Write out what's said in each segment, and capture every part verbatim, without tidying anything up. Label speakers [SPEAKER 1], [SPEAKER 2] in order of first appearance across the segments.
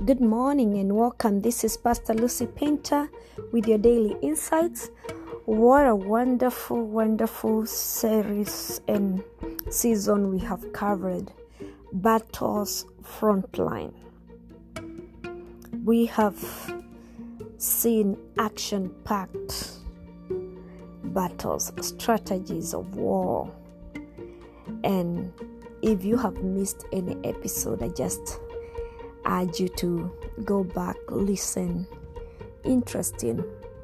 [SPEAKER 1] Good morning and welcome. This is Pastor Lucy Painter with your daily insights. What a wonderful, wonderful series and season we have covered. Battles Frontline. We have seen action-packed battles, strategies of war. And if you have missed any episode, I just urge you to go back, listen. Interesting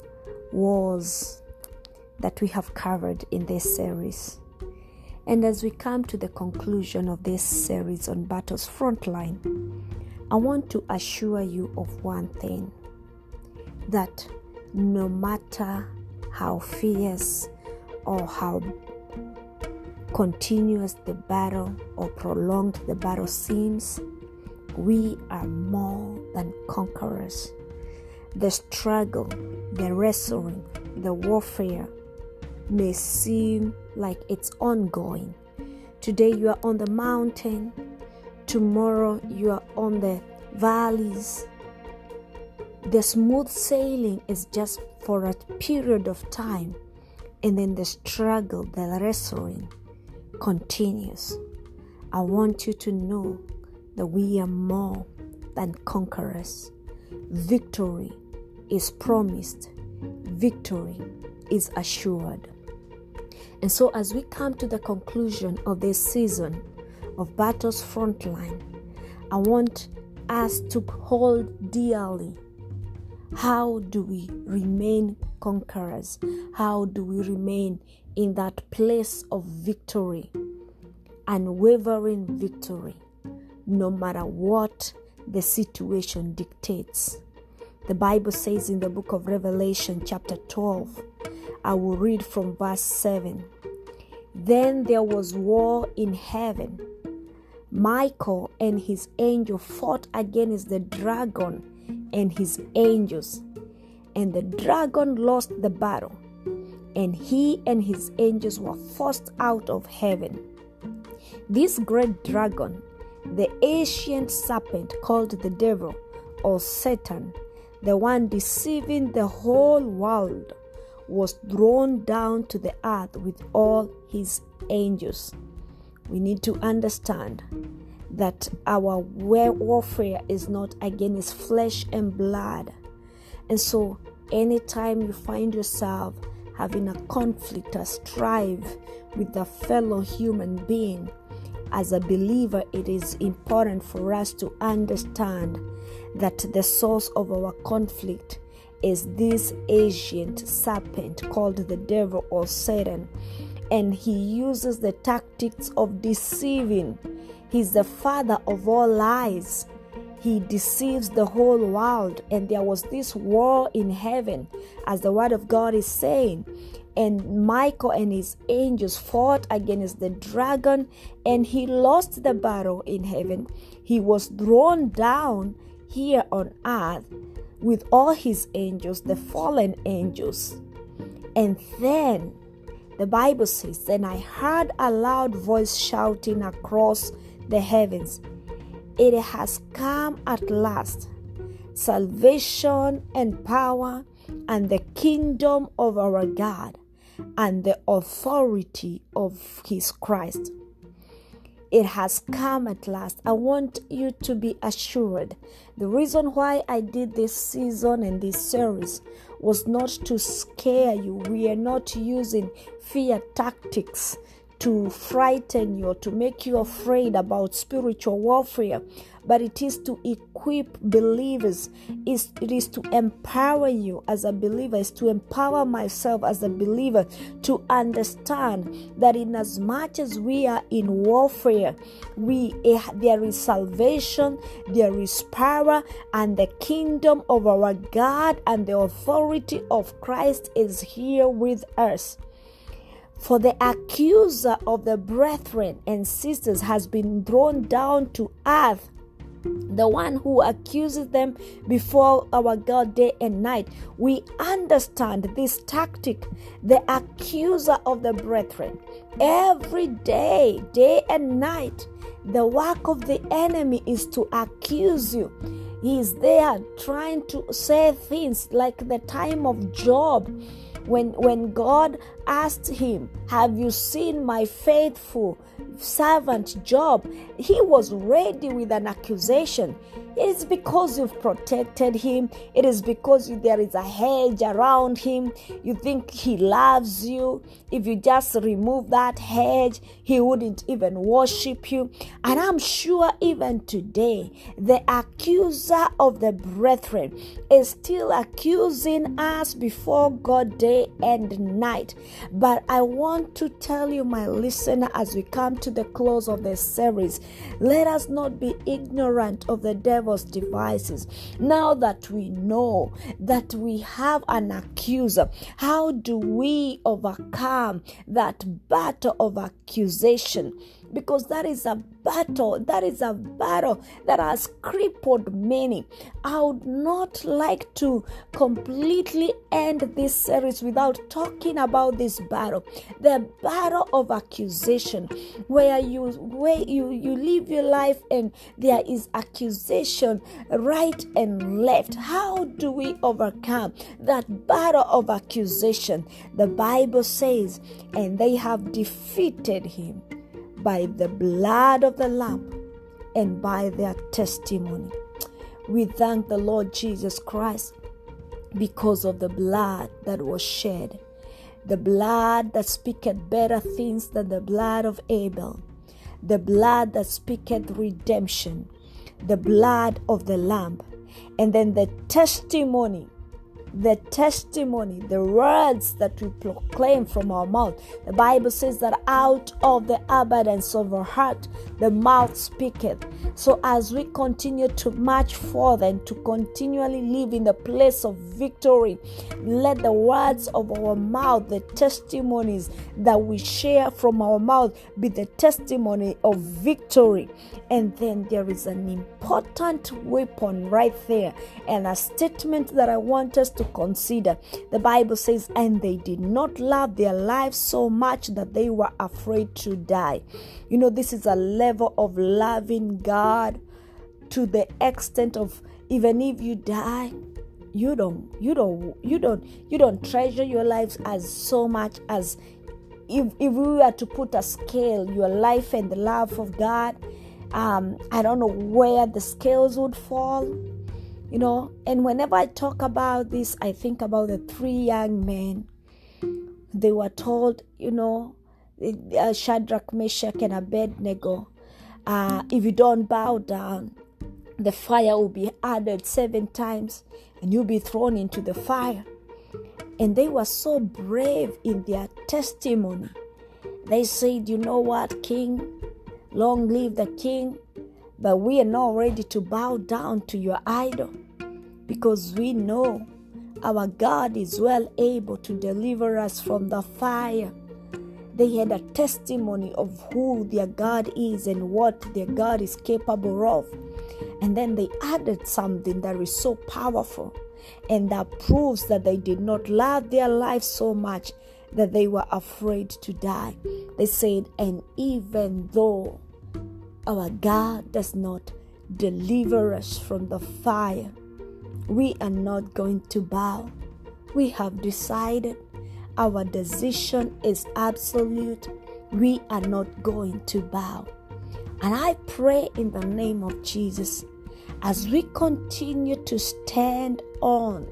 [SPEAKER 1] wars that we have covered in this series. And as we come to the conclusion of this series on Battles Frontline, I want to assure you of one thing, that no matter how fierce or how continuous the battle or prolonged the battle seems, we are more than conquerors. The struggle, the wrestling, the warfare may seem like it's ongoing. Today you are on the mountain, tomorrow you are on the valleys. The smooth sailing is just for a period of time, and then the struggle, the wrestling continues. I want you to know that we are more than conquerors. Victory is promised. Victory is assured. And so as we come to the conclusion of this season of Battles Frontline, I want us to hold dearly, how do we remain conquerors? How do we remain in that place of victory, unwavering victory, no matter what the situation dictates? The Bible says in the book of Revelation chapter twelve, I will read from verse seven. Then there was war in heaven. Michael and his angel fought against the dragon and his angels, and the dragon lost the battle, and he and his angels were forced out of heaven. This great dragon, the ancient serpent called the devil or Satan, the one deceiving the whole world, was thrown down to the earth with all his angels. We need to understand that our warfare is not against flesh and blood. And so anytime you find yourself having a conflict, a strife with a fellow human being, as a believer, it is important for us to understand that the source of our conflict is this ancient serpent called the devil or Satan. And he uses the tactics of deceiving. He's the father of all lies. He deceives the whole world. And there was this war in heaven, as the word of God is saying. And Michael and his angels fought against the dragon, and he lost the battle in heaven. He was thrown down here on earth with all his angels, the fallen angels. And then the Bible says, then I heard a loud voice shouting across the heavens, it has come at last, salvation and power and the kingdom of our God and the authority of his Christ. It has come at last. I want you to be assured. The reason why I did this season and this series was not to scare you. We are not using fear tactics to frighten you or to make you afraid about spiritual warfare, but it is to equip believers. It is to empower you as a believer. It's to empower myself as a believer to understand that in as much as we are in warfare, we there is salvation, there is power, and the kingdom of our God and the authority of Christ is here with us. For the accuser of the brethren and sisters has been thrown down to earth, the one who accuses them before our God day and night. We understand this tactic, the accuser of the brethren. Every day, day and night, the work of the enemy is to accuse you. He is there trying to say things like the time of Job, when when God asked him, have you seen my faithful servant Job? He was ready with an accusation. It is because you've protected him. It is because there is a hedge around him. You think he loves you. If you just remove that hedge, he wouldn't even worship you. And I'm sure even today, the accuser of the brethren is still accusing us before God day and night. But I want to tell you, my listener, as we come to the close of this series, let us not be ignorant of the devil's devices. Now that we know that we have an accuser, how do we overcome that battle of accusation? Because that is a battle, that is a battle that has crippled many. I would not like to completely end this series without talking about this battle, the battle of accusation, where you where you, you live your life and there is accusation right and left. How do we overcome that battle of accusation? The Bible says, and they have defeated him by the blood of the Lamb and by their testimony. We thank the Lord Jesus Christ because of the blood that was shed, the blood that speaketh better things than the blood of Abel, the blood that speaketh redemption, the blood of the Lamb, and then the testimony The testimony, the words that we proclaim from our mouth. The Bible says that out of the abundance of our heart, the mouth speaketh. So as we continue to march forth and to continually live in the place of victory, let the words of our mouth, the testimonies that we share from our mouth, be the testimony of victory. And then there is an important weapon right there, and a statement that I want us to consider. The Bible says, and they did not love their lives so much that they were afraid to die. You know, this is a level of loving God to the extent of, even if you die, you don't you don't you don't you don't treasure your lives as so much as if, if we were to put a scale, your life and the love of God, um I don't know where the scales would fall. You know, and whenever I talk about this, I think about the three young men. They were told, you know, uh, Shadrach, Meshach, and Abednego, uh, if you don't bow down, the fire will be added seven times and you'll be thrown into the fire. And they were so brave in their testimony. They said, you know what, King, long live the King, but we are not ready to bow down to your idol, because we know our God is well able to deliver us from the fire. They had a testimony of who their God is and what their God is capable of. And then they added something that is so powerful, and that proves that they did not love their life so much that they were afraid to die. They said, and even though our God does not deliver us from the fire, we are not going to bow. We have decided. Our decision is absolute. We are not going to bow. And I pray in the name of Jesus, as we continue to stand on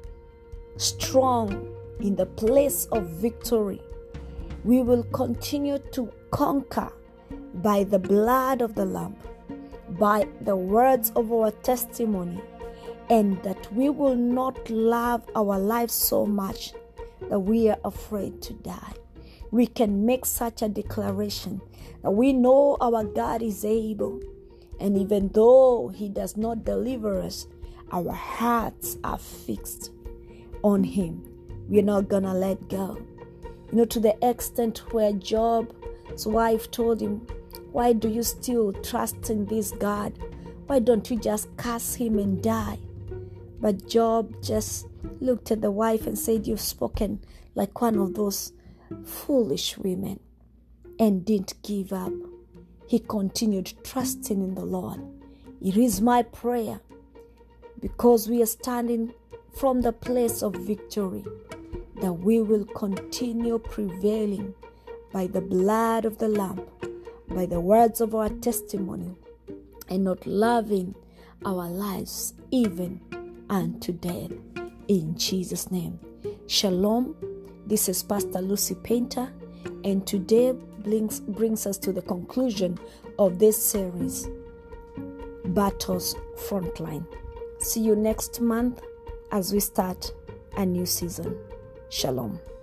[SPEAKER 1] strong in the place of victory, we will continue to conquer by the blood of the Lamb, by the words of our testimony, and that we will not love our lives so much that we are afraid to die. We can make such a declaration that we know our God is able, and even though He does not deliver us, our hearts are fixed on Him. We're not gonna let go. You know, to the extent where Job's wife told him, why do you still trust in this God? Why don't you just curse him and die? But Job just looked at the wife and said, you've spoken like one of those foolish women, and didn't give up. He continued trusting in the Lord. It is my prayer because we are standing from the place of victory, that we will continue prevailing by the blood of the Lamb, by the words of our testimony, and not loving our lives even unto death. In Jesus' name. Shalom. This is Pastor Lucy Painter, and today brings, brings us to the conclusion of this series, Battles Frontline. See you next month as we start a new season. Shalom.